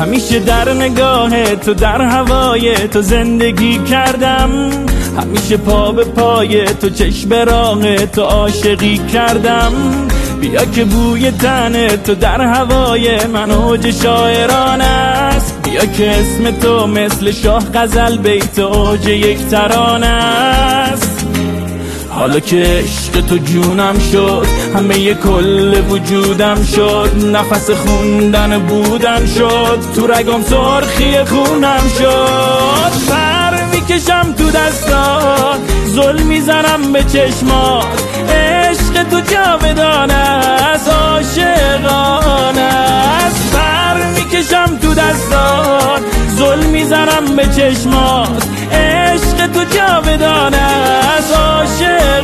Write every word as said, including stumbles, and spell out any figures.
همیشه در نگاه تو، در هوای تو زندگی کردم، همیشه پا به پای تو، چشم به راه تو عاشقی کردم. بیا که بوی تن تو در هوای من اوج شاعران است، بیا که اسم تو مثل شاه غزل بیت اوج یک ترانه است. حالا که عشق تو جونم شد، همه ی کل وجودم شد، نفس خوندن بودن شد، تو رگم سرخی خونم شد. سر میکشم تو دستات، ظلم میزنم به چشمات، عشق تو جاودانه است، عاشقانه است. سر میکشم تو دستات، ظلم میزنم به چشمات، عشق تو جاودانه است، عاشقانه